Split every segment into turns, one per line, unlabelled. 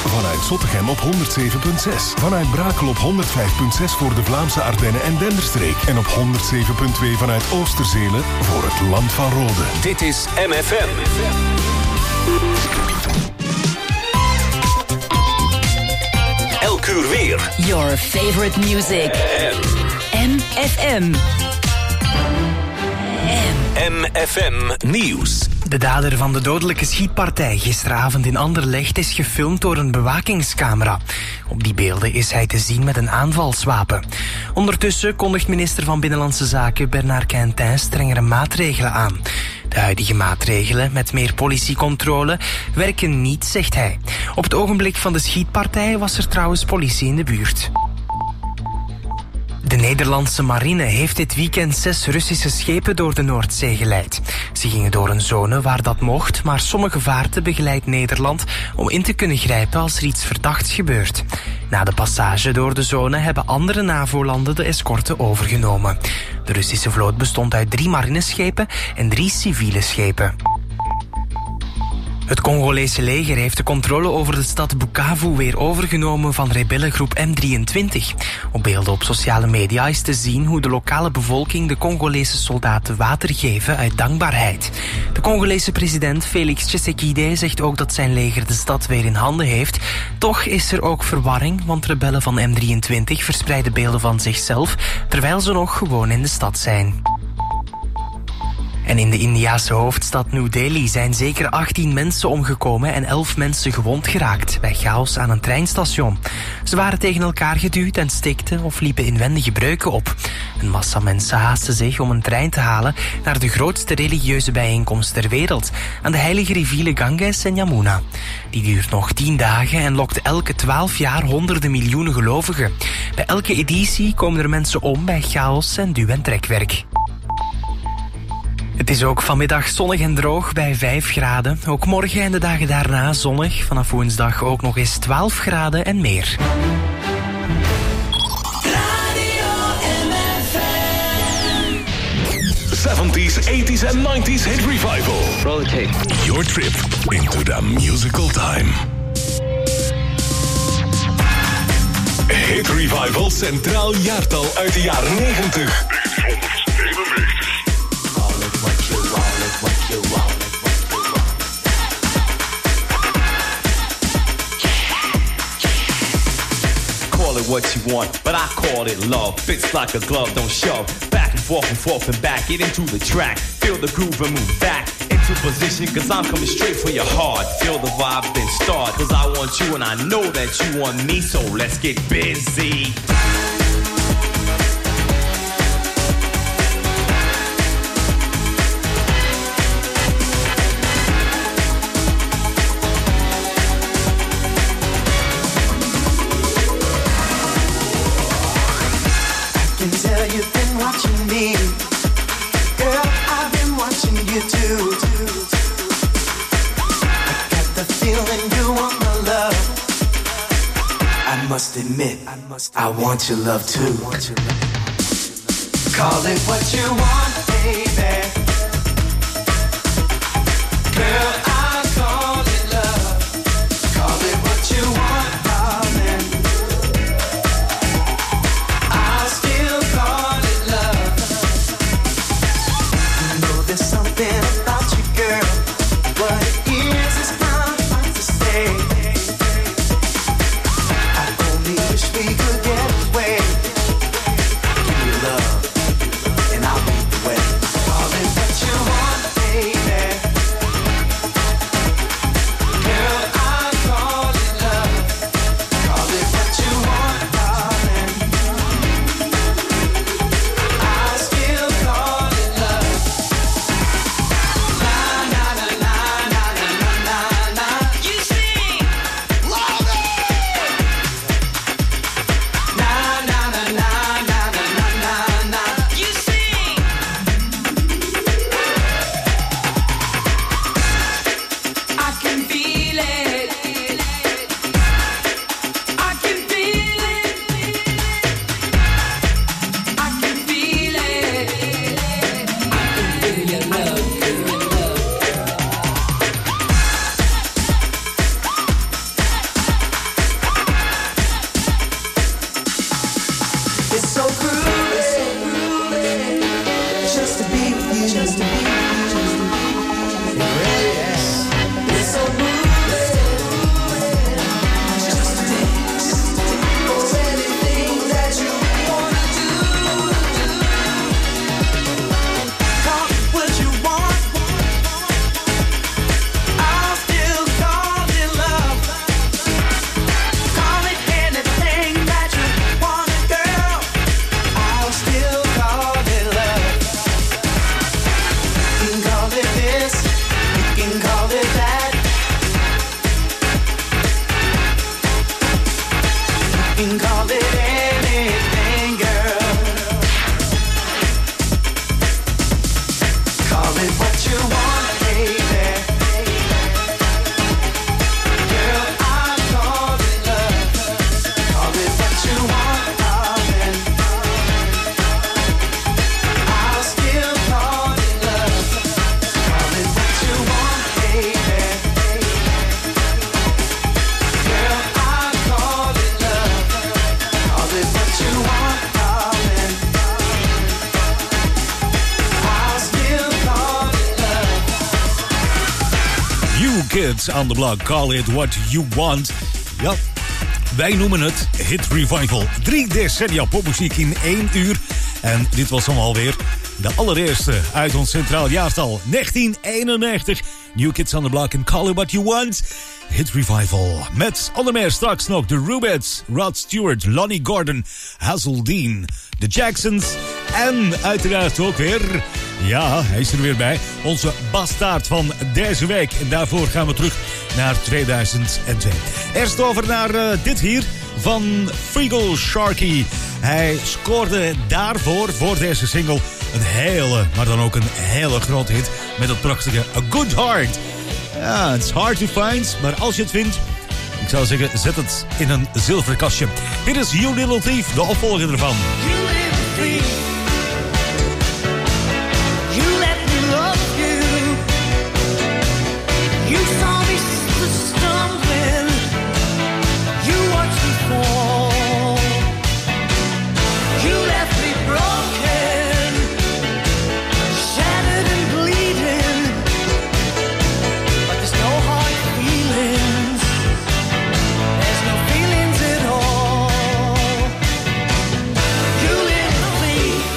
Vanuit Zottegem op 107.6. Vanuit Brakel op 105.6 voor de Vlaamse Ardennen en Denderstreek. En op 107.2 vanuit Oosterzele voor het Land van Rode.
Dit is MFM. Elk uur weer.
Your favorite music. MFM.
MFM Nieuws.
De dader van de dodelijke schietpartij gisteravond in Anderlecht is gefilmd door een bewakingscamera. Op die beelden is hij te zien met een aanvalswapen. Ondertussen kondigt minister van Binnenlandse Zaken Bernard Quintin strengere maatregelen aan. De huidige maatregelen met meer politiecontrole werken niet, zegt hij. Op het ogenblik van de schietpartij was er trouwens politie in de buurt. De Nederlandse marine heeft dit weekend 6 Russische schepen door de Noordzee geleid. Ze gingen door een zone waar dat mocht, maar sommige vaarten begeleidt Nederland om in te kunnen grijpen als er iets verdachts gebeurt. Na de passage door de zone hebben andere NAVO-landen de escorte overgenomen. De Russische vloot bestond uit 3 marineschepen en 3 civiele schepen. Het Congolese leger heeft de controle over de stad Bukavu weer overgenomen van rebellengroep M23. Op beelden op sociale media is te zien hoe de lokale bevolking de Congolese soldaten water geven uit dankbaarheid. De Congolese president Félix Tshisekedi zegt ook dat zijn leger de stad weer in handen heeft. Toch is er ook verwarring, want rebellen van M23 verspreiden beelden van zichzelf terwijl ze nog gewoon in de stad zijn. En in de Indiase hoofdstad New Delhi zijn zeker 18 mensen omgekomen en 11 mensen gewond geraakt bij chaos aan een treinstation. Ze waren tegen elkaar geduwd en stikten of liepen inwendige breuken op. Een massa mensen haastte zich om een trein te halen naar de grootste religieuze bijeenkomst ter wereld, aan de heilige rivieren Ganges en Yamuna. Die duurt nog 10 dagen en lokt elke 12 jaar honderden miljoenen gelovigen. Bij elke editie komen er mensen om bij chaos en duw- en trekwerk. Het is ook vanmiddag zonnig en droog bij 5 graden. Ook morgen en de dagen daarna zonnig. Vanaf woensdag ook nog eens 12 graden en meer.
Radio MFM. 70s, 80s en 90s hit revival.
Roll the tape.
Your trip into the musical time.
Hit revival centraal jaartal uit de jaren 90.
Call it what you want, but I call it love. Fits like a glove, don't shove. Back and forth and back. Get into the track, feel the groove and move back into position, cause I'm coming straight for your heart. Feel the vibe, then start, cause I want you and I know that you want me, so let's get busy.
You've been watching me, girl, I've been watching you too. I got the feeling you want my love. I must admit, I want your love too. Call it what you want, baby. Girl, I call it love. Call it what you want, darling. I'll still call it love. You know there's something about you, girl. What it is hard to say. I only wish we could get away. Give me love, and I'll lead the way.
Kids on the Block, Call It What You Want. Ja, wij noemen het Hit Revival. 3 decennia popmuziek in 1 uur. En dit was dan alweer de allereerste uit ons centraal jaartal. 1991. New Kids on the Block en Call It What You Want. Hit Revival. Met onder meer straks nog de Rubettes, Rod Stewart, Lonnie Gordon, Hazeldean, de Jacksons en uiteraard ook weer, ja, hij is er weer bij, onze bastaard van deze week. En daarvoor gaan we terug naar 2002. Eerst over naar dit hier van Feagle Sharkey. Hij scoorde daarvoor, voor deze single, een hele, maar dan ook een hele grote hit met het prachtige A Good Heart. Ja, it's hard to find, maar als je het vindt, ik zou zeggen, zet het in een zilveren kastje. Dit is You Little Thief, de opvolger ervan.
You little thief, you let me love you. You saw me stumbling, you watched me fall. You left me broken, shattered and bleeding. But there's no hard feelings, there's no feelings at all. You little thief.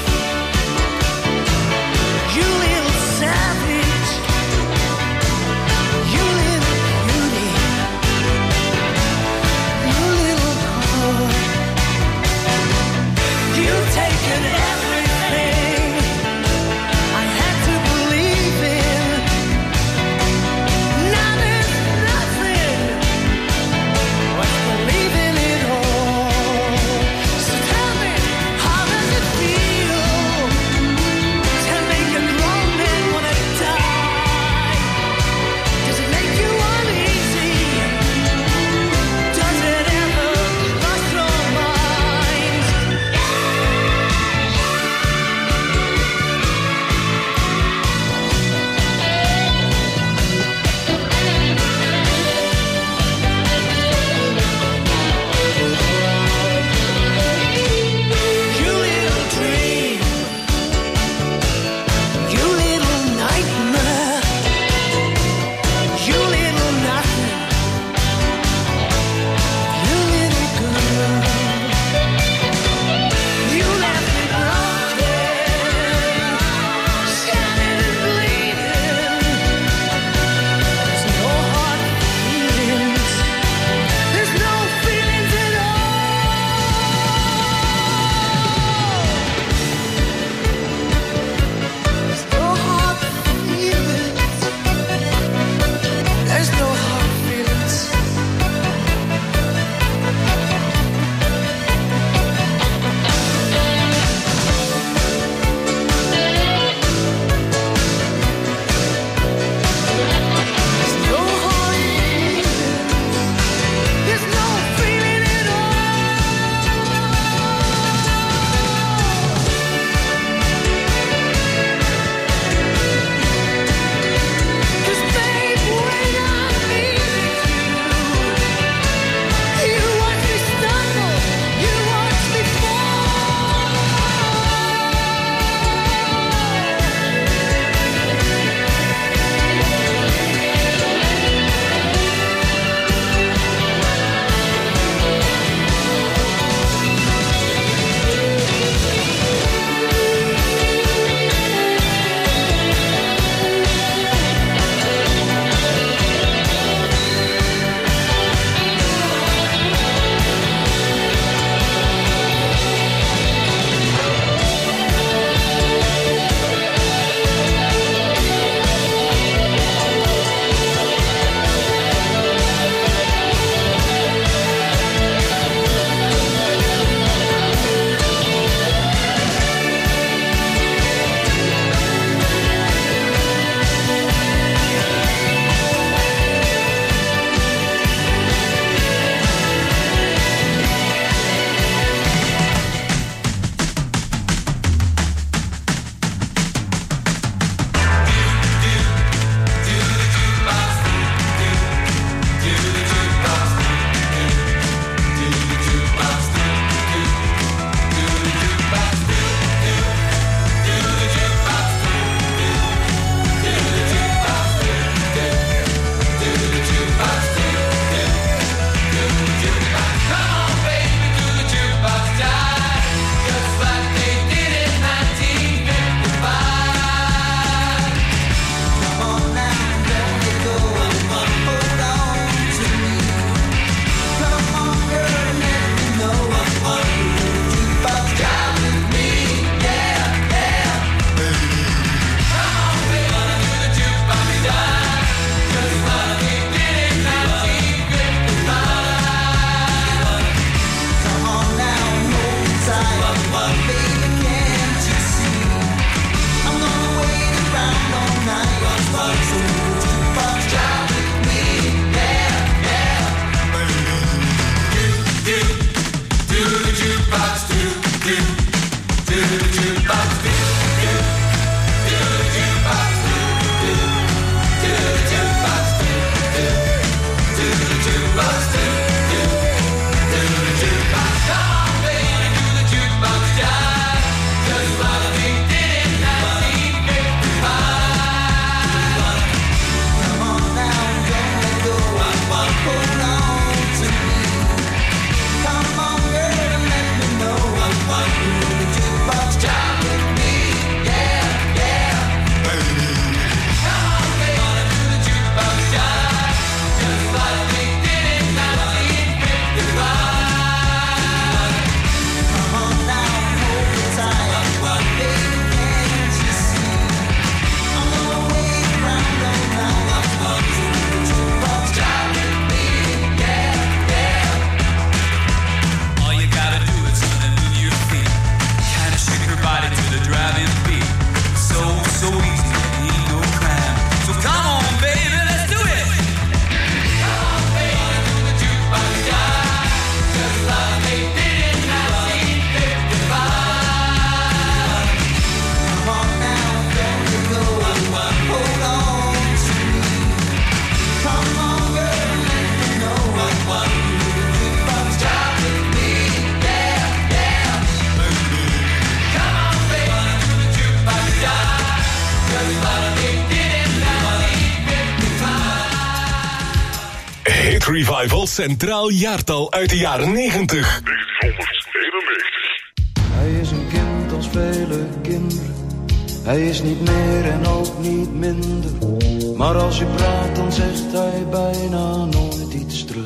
Hit Revival Centraal Jaartal uit de jaren 90.
1999. Hij is een kind als vele kinderen. Hij is niet meer en ook niet minder. Maar als je praat dan zegt hij bijna nooit iets terug.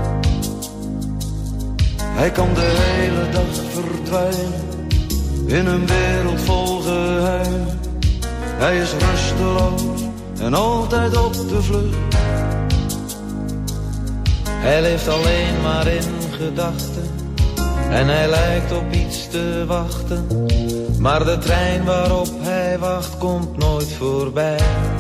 Hij kan de hele dag verdwijnen in een wereld vol geheimen. Hij is rusteloos en altijd op de vlucht. Hij leeft alleen maar in gedachten en hij lijkt op iets te wachten. Maar de trein waarop hij wacht komt nooit voorbij.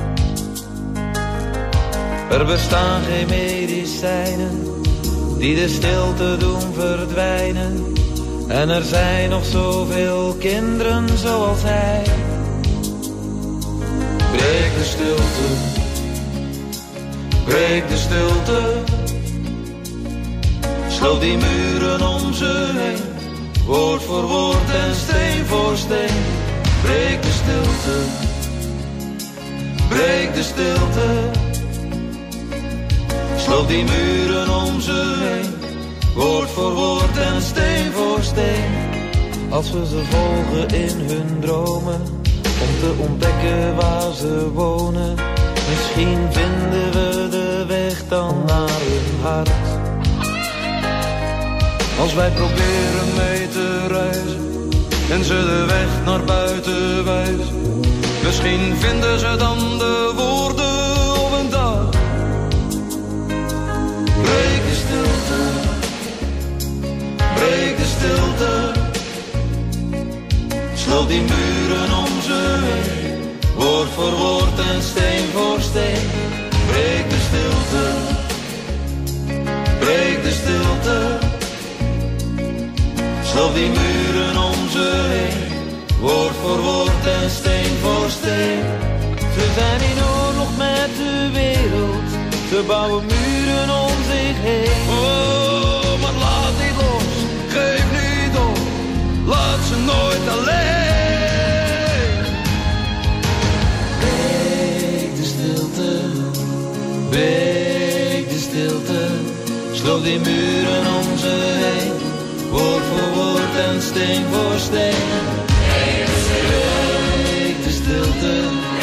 Er bestaan geen medicijnen die de stilte doen verdwijnen. En er zijn nog zoveel kinderen zoals hij. Breek de stilte, breek de stilte. Sloot die muren om ze heen, woord voor woord en steen voor steen. Breek de stilte, breek de stilte. Sloot die muren om ze heen, woord voor woord en steen voor steen. Als we ze volgen in hun dromen, om te ontdekken waar ze wonen. Misschien vinden we de weg dan naar hun hart. Als wij proberen mee te reizen en ze de weg naar buiten wijzen. Misschien vinden ze dan de woorden op een dag. Breek de stilte, breek de stilte. Sloot die muren om ze heen, woord voor woord en steen voor steen. Breek de stilte, breek de stilte. Sloot die muren om ze heen, woord voor woord en steen voor steen. Ze zijn in oorlog met de wereld, ze bouwen muren om zich heen. Oh, maar laat niet los, geef niet op, laat ze nooit alleen. Breek de stilte, breek de stilte. Sloot die muren om ze heen, woord voor woord en steen voor steen. Breek de stilte,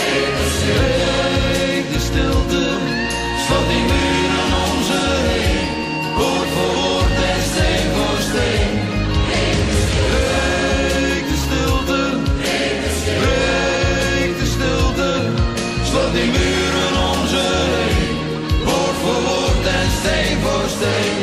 breek de stilte. Sloot die muren om ze heen, woord voor woord en steen voor steen. Breek de stilte, breek de stilte. Sloot die muren om ze heen, woord voor woord en steen voor steen.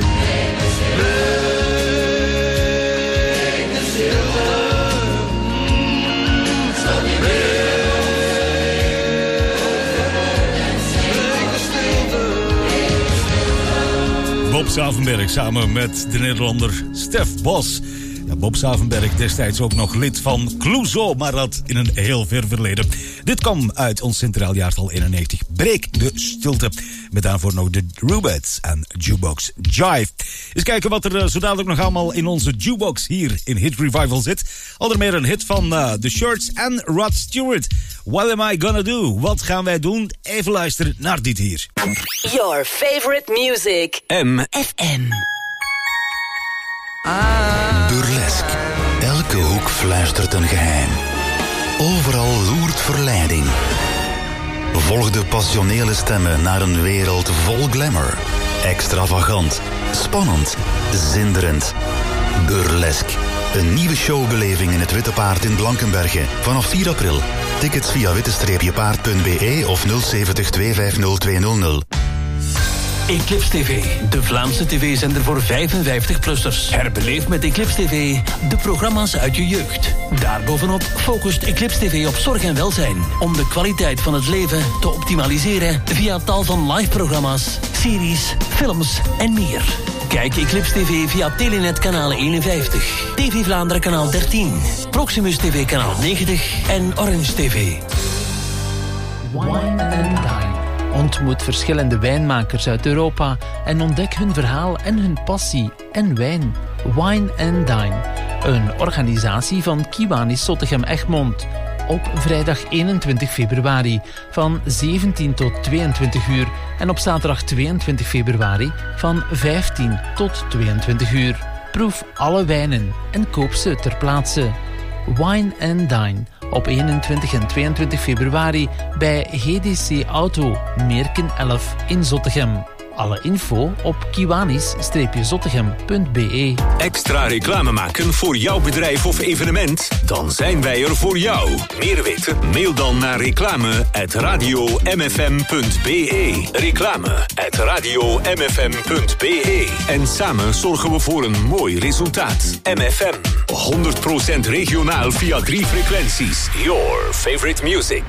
Bob Savenberg samen met de Nederlander Stef Bos. Ja, Bob Savenberg destijds ook nog lid van Clouseau, maar dat in een heel ver verleden. Dit kwam uit ons Centraal Jaartal 91. Breek de stilte. Met daarvoor nog de Rubettes en Jukebox Jive. Eens kijken wat er zo dadelijk nog allemaal in onze jukebox hier in Hit Revival zit. Onder meer een hit van The Shirts en Rod Stewart. What am I gonna do? Wat gaan wij doen? Even luisteren naar dit hier.
Your favorite music. MFM.
Burlesque. Elke hoek fluistert een geheim. Overal loert verleiding. Volg de passionele stemmen naar een wereld vol glamour. Extravagant, spannend, zinderend. Burlesque. Een nieuwe showbeleving in het Witte Paard in Blankenberge. Vanaf 4 april. Tickets via witte-paard.be of 070 250 200.
Eclipse TV, de Vlaamse tv-zender voor 55-plussers. Herbeleef met Eclipse TV de programma's uit je jeugd. Daarbovenop focust Eclipse TV op zorg en welzijn. Om de kwaliteit van het leven te optimaliseren via tal van live-programma's, series, films en meer. Kijk Eclipse TV via Telenet kanaal 51, TV Vlaanderen kanaal 13, Proximus TV kanaal 90 en Orange TV.
Wine and Dine. Ontmoet verschillende wijnmakers uit Europa en ontdek hun verhaal en hun passie en wijn. Wine and Dine, een organisatie van Kiwani Sottegem Egmond. op vrijdag 21 februari van 17 tot 22 uur en op zaterdag 22 februari van 15 tot 22 uur. Proef alle wijnen en koop ze ter plaatse. Wine and Dine op 21 en 22 februari bij GDC Auto, Meerken 11 in Zottegem. Alle info op kiwanis-zottegem.be.
Extra reclame maken voor jouw bedrijf of evenement? Dan zijn wij er voor jou. Meer weten? Mail dan naar reclame@radiomfm.be. Reclame@radiomfm.be. En samen zorgen we voor een mooi resultaat. MFM. 100% regionaal via 3 frequenties. Your favorite music.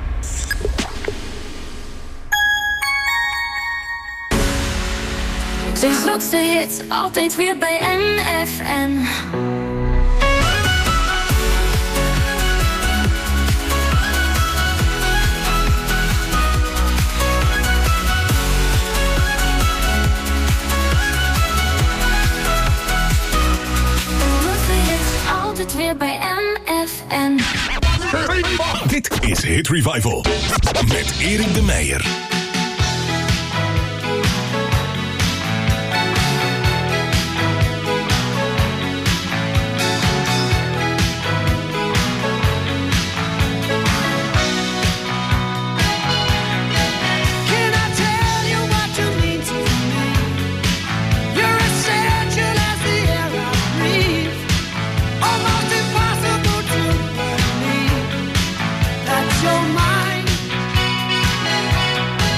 De grootste hits, altijd weer bij MFM. Altijd weer bij MFM.
Dit is Hit Revival met Erik de Meijer.
You're mine.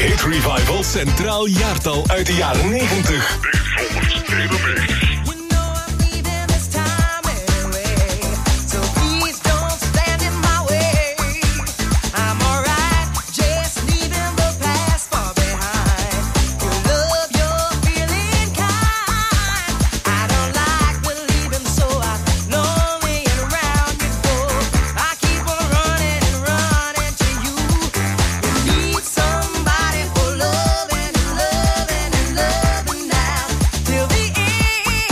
Hit Revival Centraal Jaartal uit de jaren 90. 1991.
Till the end.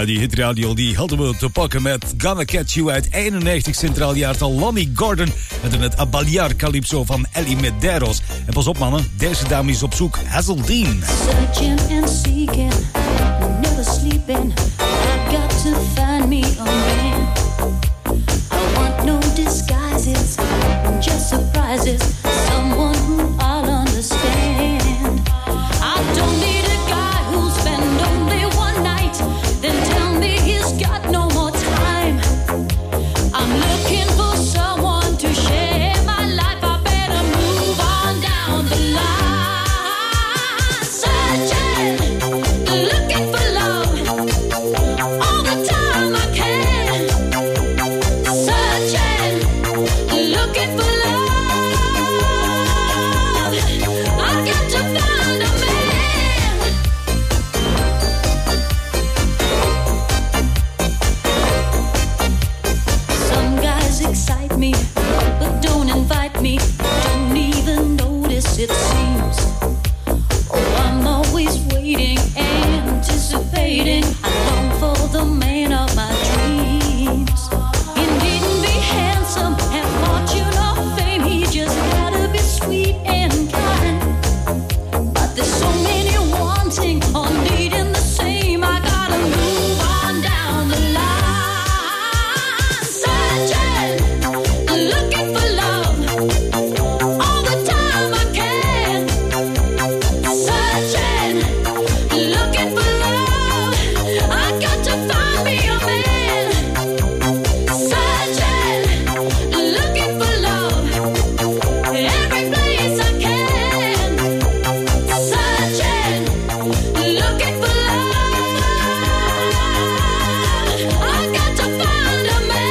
Ja, die hitradio die hadden we te pakken met Gonna Catch You uit 91 centraal jaartal. Lonnie Gordon met het Abaliar Calypso van Ellie Medeiros. En pas op mannen, deze dame is op zoek. Hazeldean.
Searching and seeking, never sleeping. I've got to find me a man. I want no disguises, just surprises. Someone who I'll understand. I don't need a guy who'll spend only one night, then tell me he's got no more time. I'm looking for someone to share my life. I better move on down the line. Searching, looking for love, all the time I can. Searching, looking for love. I've got to find a man. Some guys excite me, but don't invite me. Don't even notice it seems. Oh, I'm always waiting, anticipating. I long for the man of my dreams. He needn't be handsome, have fortune or fame. He just gotta be sweet and kind. But there's so many wanting or needing the same. I gotta move on down the line. Searching, looking for love, all the time I can. Searching, looking for love. I got to find me a man. Searching, looking for love, every place I can. Searching, looking for love. I got to find a man.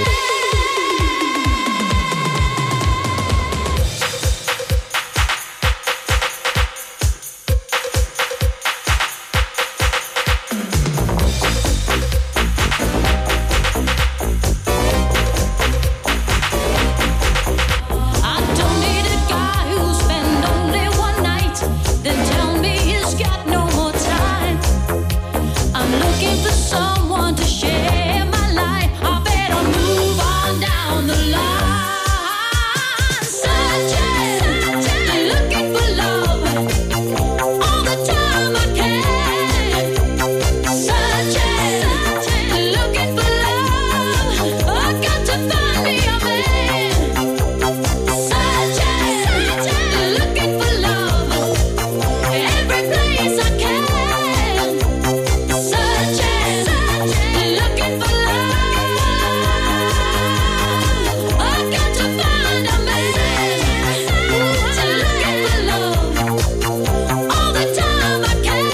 I don't need a guy who'll spend only one night, then tell me he's got no more time. I'm looking for someone to share my life. I better move on down the line. Searching, looking for love, all the time I can. Searching, looking for love. I got to find me a man. Searching, looking for love, every place I can. Searching, looking for love. I got to find a man. Looking for love, all the time I can.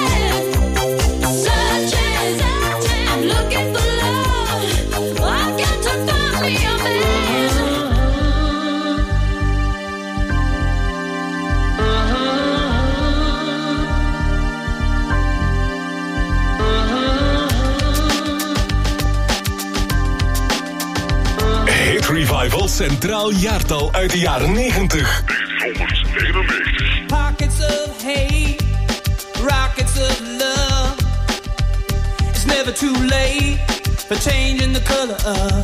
Searching, I'm looking for love. I got to find me a man.
Hit Revival Centraal Jaartal uit de jaren 90.
Pockets of hate, rockets of love. It's never too late for changing the color of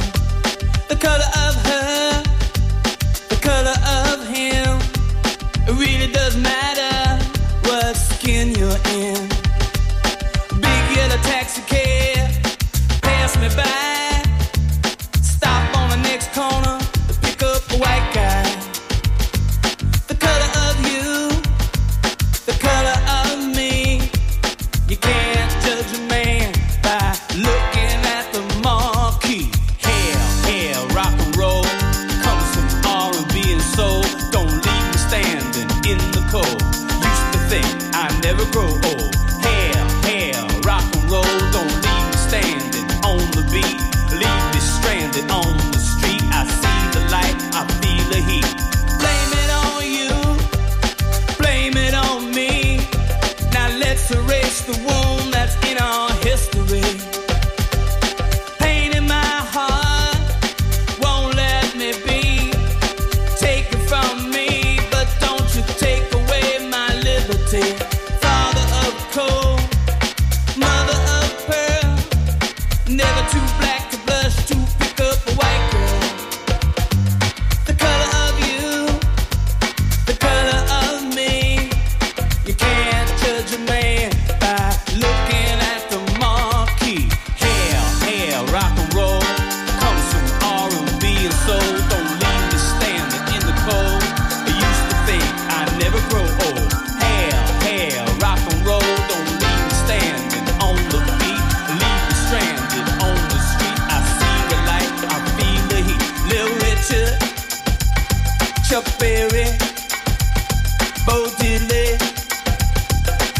her, the color of him. It really doesn't matter what skin you're in. Big yellow taxi cab, pass me by. Stop on the next corner to pick up a white guy. The color of you, the color of me. You can't judge a man by looking at the marquee. Hell, hell, rock and roll. Come some R&B and soul. Don't leave me standing in the cold. Used to think I'd never grow old. Hell, hell, rock and roll. Don't leave me standing on the beat. Leave me stranded on the street. I see the light, I feel the heat. Blame it on you, blame it on me. Now let's erase the wound that's in our history. Pain in my heart won't let me be. Take it from me, but don't you take away my liberty. Father of coal, mother of pearl,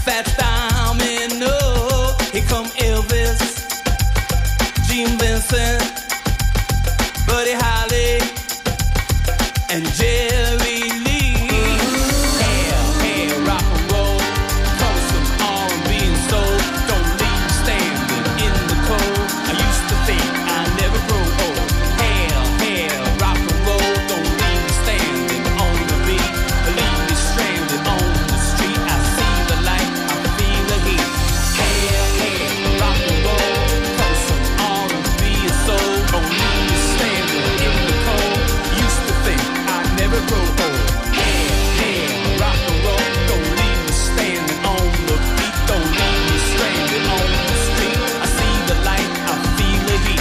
Fats Domino. Here come Elvis, Gene Vincent, Buddy Holly, and Jerry Lee. Hair, hair, rock and roll, comes some R&B and soul. Don't leave me standing in the cold. I used to think I never grow old. Hair, hair, rock and roll, don't leave me standing on the beat. Leave me stranded on the street. I see the light, I feel the heat. Hair, hair, rock and roll, comes some R&B and soul. Don't leave me standing in the cold. Used to think I'd never grow old. Hair, hair, rock and roll, don't leave me standing on the beat. Don't leave me stranded on the street. I see the light, I feel the heat.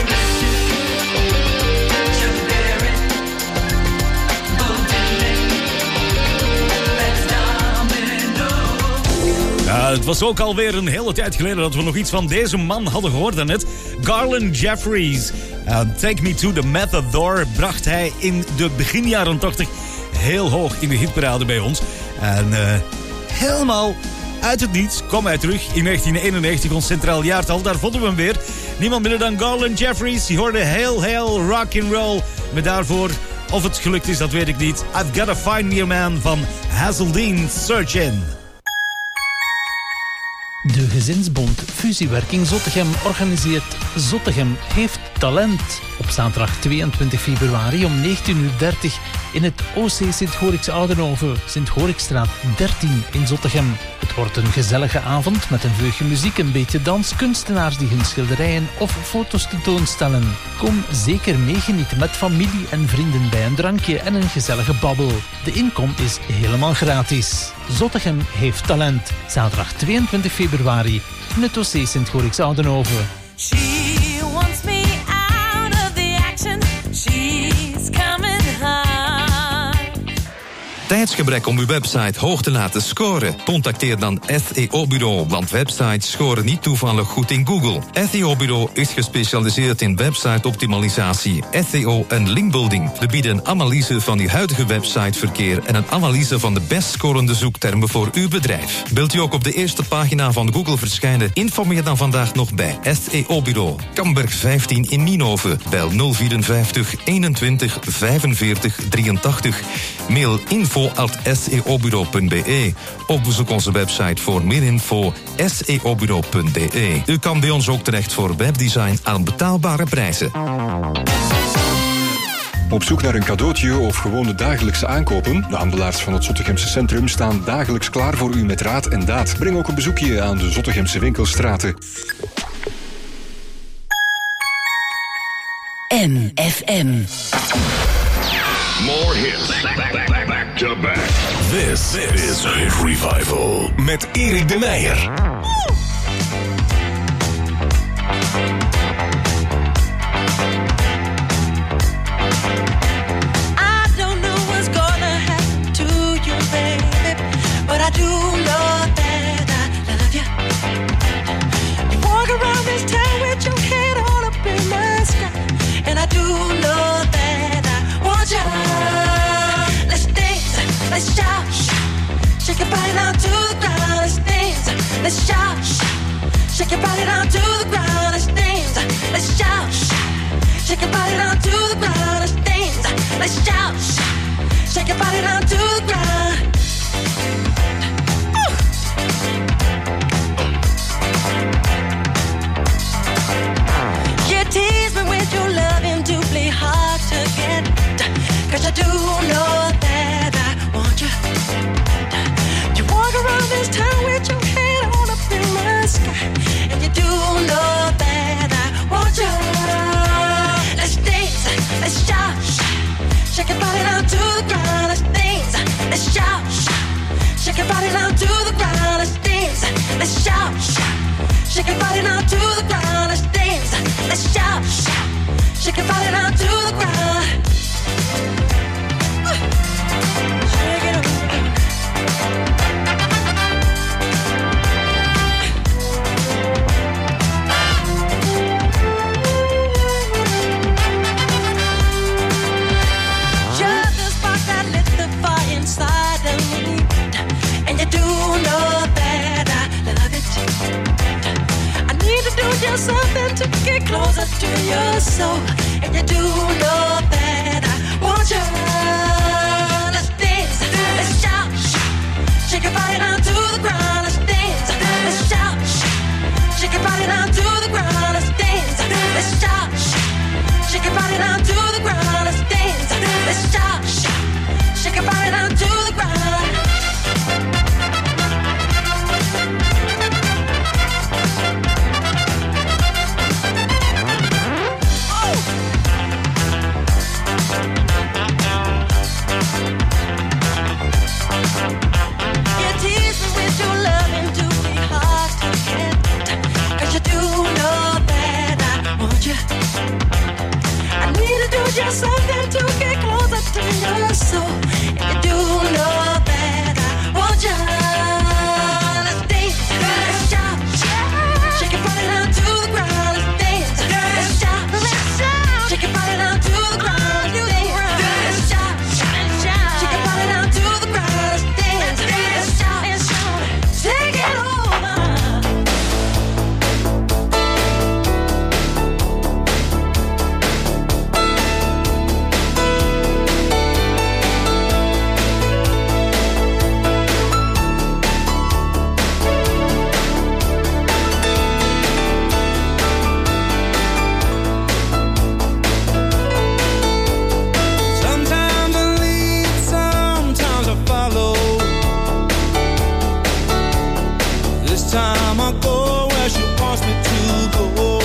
Ja, het was ook alweer een hele tijd geleden dat we nog iets van deze man hadden gehoord daarnet. Garland Jeffries. Take Me to the Matador bracht hij in de begin jaren 80 heel hoog in de hitparade bij ons. En helemaal uit het niets kwam hij terug in 1991, ons centraal jaartal. Daar vonden we hem weer. Niemand minder dan Garland Jeffries. Die hoorde heel, heel rock'n'roll. Maar daarvoor, of het gelukt is, dat weet ik niet. I've Gotta Find Me a Man van Hazeldean Searchin'.
De gezinsbond Fusiewerking Zottegem organiseert Zottegem heeft talent. Op zaterdag 22 februari om 19:30 in het OC Sint-Gorix Oudenhoven, Sint-Gorixstraat 13 in Zottegem. Het wordt een gezellige avond met een vleugje muziek, een beetje dans, kunstenaars die hun schilderijen of foto's tentoonstellen. Kom zeker meegenieten met familie en vrienden bij een drankje en een gezellige babbel. De inkom is helemaal gratis. Zottegem heeft talent. Zaterdag 22 februari in het OC Sint-Gorix Oudenhoven.
She wants me out of the action. She's coming hard.
Tijdsgebrek om uw website hoog te laten scoren? Contacteer dan SEO Bureau, want websites scoren niet toevallig goed in Google. SEO Bureau is gespecialiseerd in website-optimalisatie, SEO en linkbuilding. We bieden een analyse van uw huidige websiteverkeer en een analyse van de best scorende zoektermen voor uw bedrijf. Wilt u ook op de eerste pagina van Google verschijnen? Informeer dan vandaag nog bij SEO Bureau. Kamberg 15 in Nienhoven. Bel 054 21 45 83. Mail info@seobureau.be of bezoek onze website voor meer info seobureau.be. U kan bij ons ook terecht voor webdesign aan betaalbare prijzen.
Op zoek naar een cadeautje of gewone dagelijkse aankopen? De handelaars van het Zottegemse centrum staan dagelijks klaar voor u met raad en daad. Breng ook een bezoekje aan de Zottegemse winkelstraten.
MFM.
More hits. Back to back. This is Hit Revival met Erik de Meijer.
I don't know what's gonna happen to you, baby, but I do know that I love you. You walk around this town with your head all up in the sky, and I do know that I want you. Let's dance, let's shout, shake your body down to the ground. Let's dance, let's shout, shake your body down to the ground. Let's dance, let's shout, shake your body down to the ground. Let's dance, let's shout, shake your body down to the ground. You tease me with your loving to play hard to get, 'cause I do know that I want you. You walk around this town with your head all up in the sky, and you do know that I want you. Let's dance, let's shout, shake your body down to the ground. Let's dance, let's shout, shake your body down to the ground. Let's dance, let's shout, shake your body down to the ground. Let's dance, let's shout, shake your body down to the ground. Shake it up. Just the spark that lit the fire inside of me, and you do know that just something to get closer to your soul. And you do know that I want you. Let's dance, let's shout, shake your body down to the ground. Let's dance, let's shout, shake your body down to the ground. Let's dance, let's shout, shake your body down to the ground. Let's dance, let's shout, shake your body down to the ground. Just something to get closer to your soul. And you do know that I want you. Let's dance, let's shout, shake your body down to the ground. Let's dance, let's shout, shake your body down to the ground. Let's dance, let's shout, shake your body down to the ground. Let's dance, let's shout, take it over.
Time I go where she wants me to go.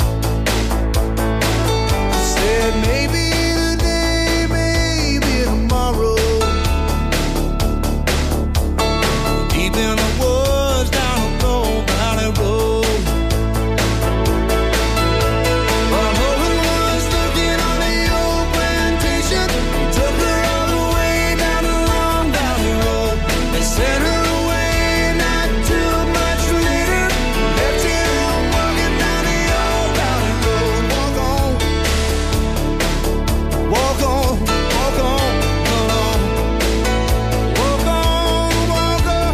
She said maybe today, maybe tomorrow. Deep in the woods down a Low Valley Road. But her husband was looking on the old plantation. He took her all the way down the Long Valley Road. They sent her away not too much later. Left him walking down the old valley road. Walk on, walk on, walk on, along. Walk on, walk on,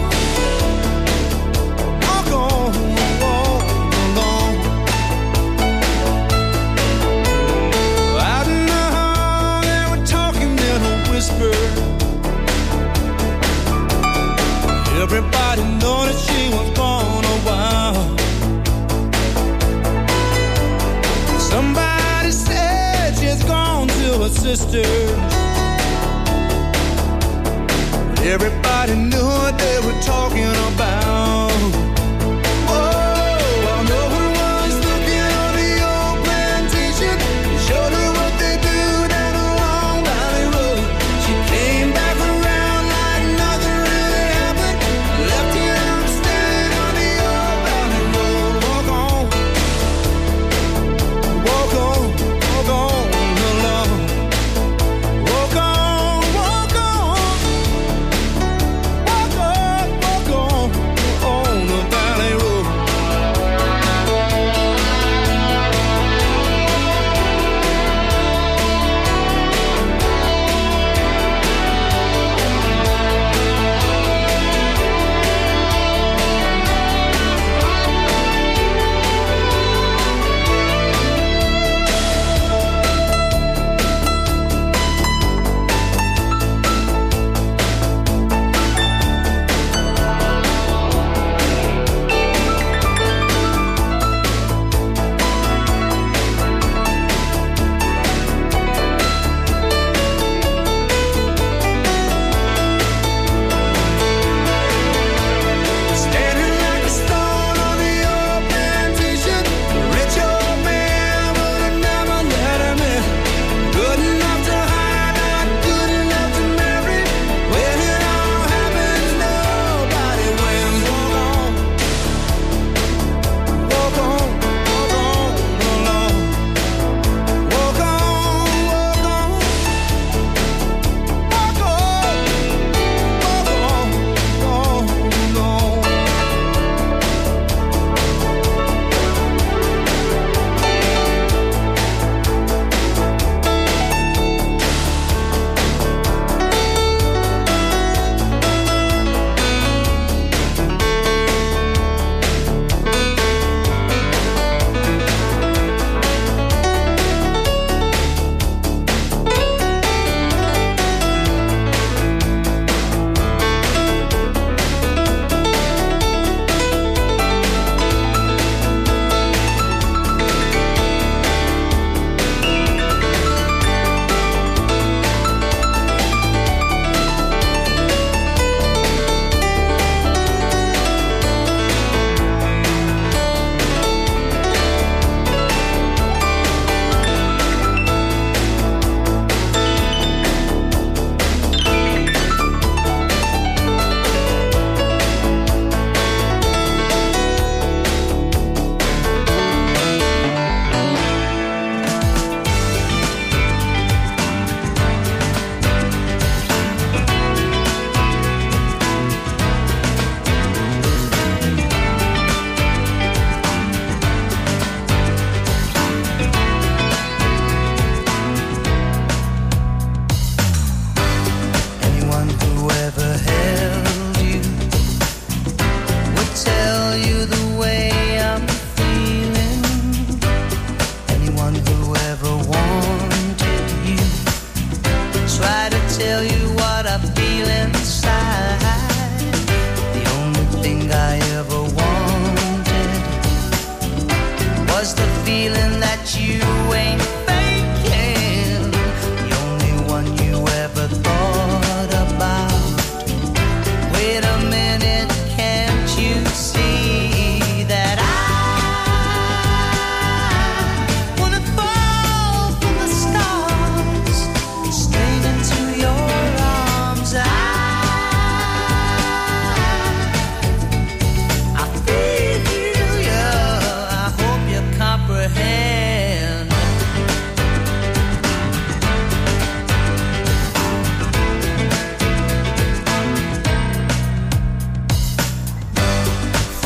walk on, walk along. Out in the hall, they were talking in a whisper. Everybody knew that she was gone a while. Somebody said she's gone to her sister. Everybody knew what they were talking about. Oh, well, no one was looking on the old plantation. They showed her what they do down the Long Valley Road. She came back around like nothing really happened. Left him standing on the old valley road. Walk on, walk on, walk on, along. Walk on, walk on, walk on, walk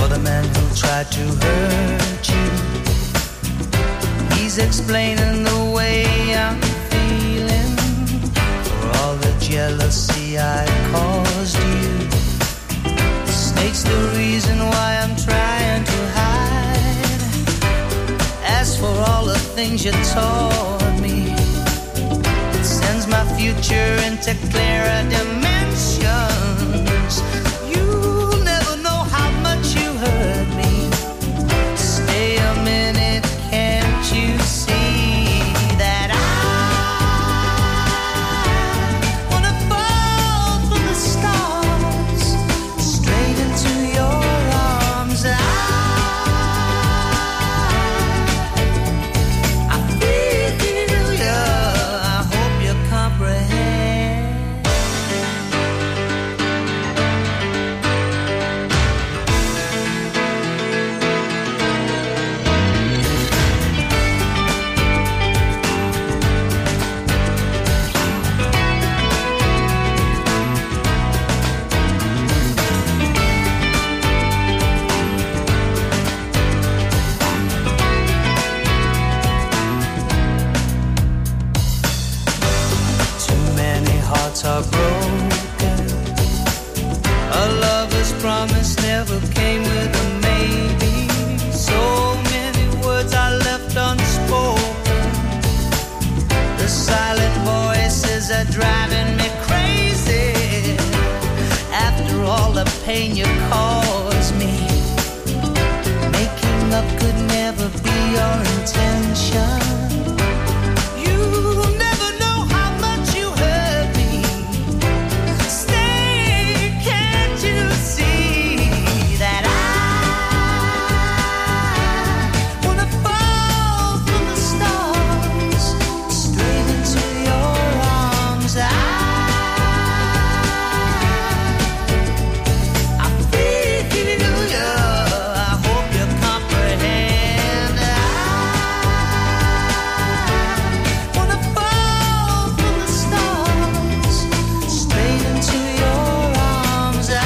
the man who tried to hurt you. He's explaining the way I'm feeling for all the jealousy I caused you. The snake's the reason why I'm trying to hide. As for all the things you taught me, it sends my future into clearer dimensions. You'll never know how much you hurt me. Stay a minute, can't you see that I wanna fall from the stars straight into your arms? I feel you, I hope you comprehend. Too many hearts are broken. A lover's promise never came with a maybe. So many words I left unspoken. The silent voices are driving me crazy. After all the pain you caused me, making up could never be your intention. You'll never know how much you hurt me. Stay, can't you see that I wanna fall from the stars straight into your arms? I feel you, I hope you comprehend. I wanna fall from the stars straight into your arms. I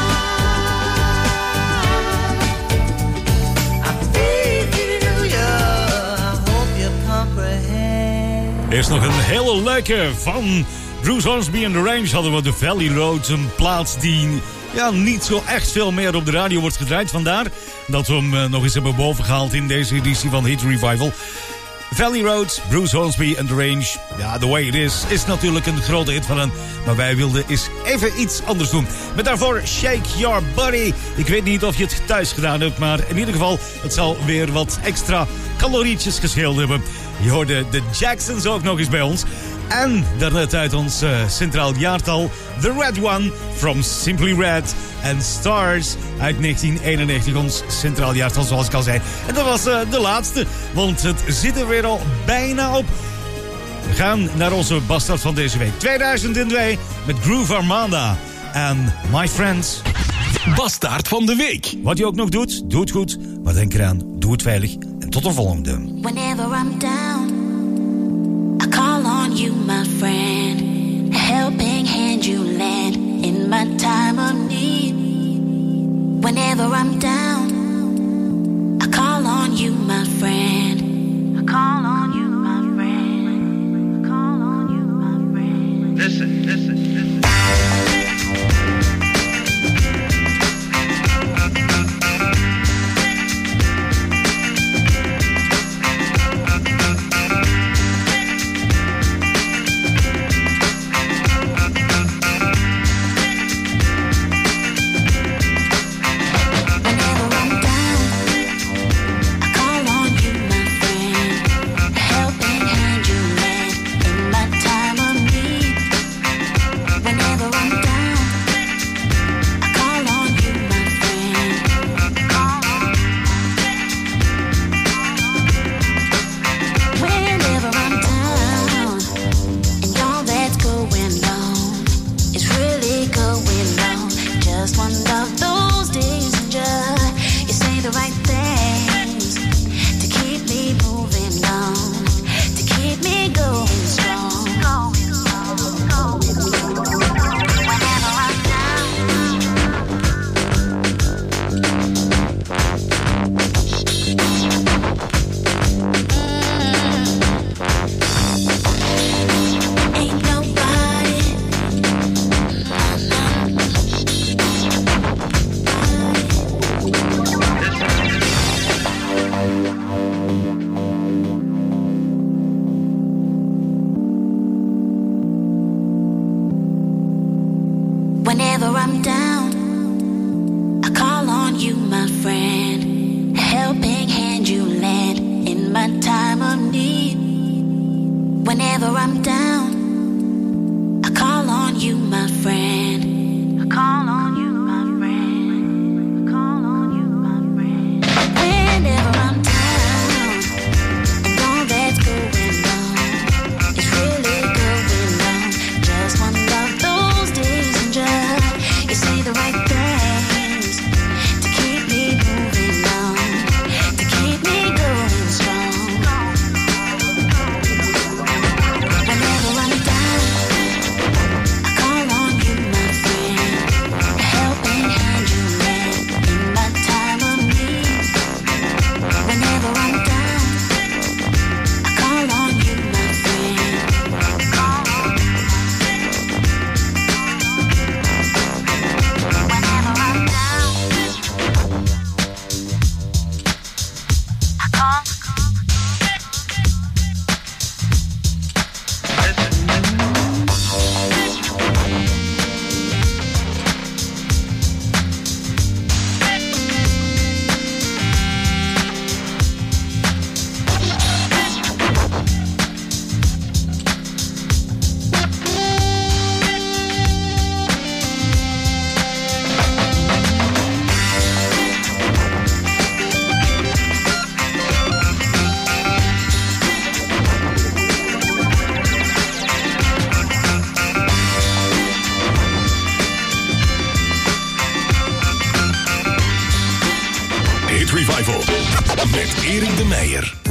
feel you, I hope you comprehend.
Er is nog een hele leuke van Bruce Hornsby en The Range. Hadden we de Valley Road, een plaats die niet zo echt veel meer op de radio wordt gedraaid. Vandaar dat we hem nog eens hebben bovengehaald in deze editie van Hit Revival. Valley Road, Bruce Hornsby en The Range. Ja, The Way It Is natuurlijk een grote hit van hen. Maar wij wilden eens even iets anders doen. Met daarvoor Shake Your Body. Ik weet niet of je het thuis gedaan hebt, maar in ieder geval, het zal weer wat extra calorietjes gescheeld hebben. Je hoorde de Jacksons ook nog eens bij ons. En daarnet uit ons centraal jaartal The Red One from Simply Red en Stars uit 1991. Ons centraal jaartal, zoals ik al zei. En dat was de laatste, want het zit er weer al bijna op. We gaan naar onze bastard van deze week. 2002 met Groove Armada en My Friends.
Bastard van de week.
Wat je ook nog doet, doe het goed. Maar denk eraan, doe het veilig. En tot de volgende.
Whenever I'm down, I call on you, my friend. A helping hand you lend in my time of need. Whenever I'm down, I call on you, my friend. I call on you, my friend. I call on you, my friend. Listen, listen, listen.
Whenever
Whenever I'm down, I call on you, my friend. I call on you, my friend. I call on you, my friend. Whenever I'm down, and all that's going on is really going on. Just one of those days, and just you say the right things to keep me moving on, to keep me going strong.
Revival met Erik de Meijer.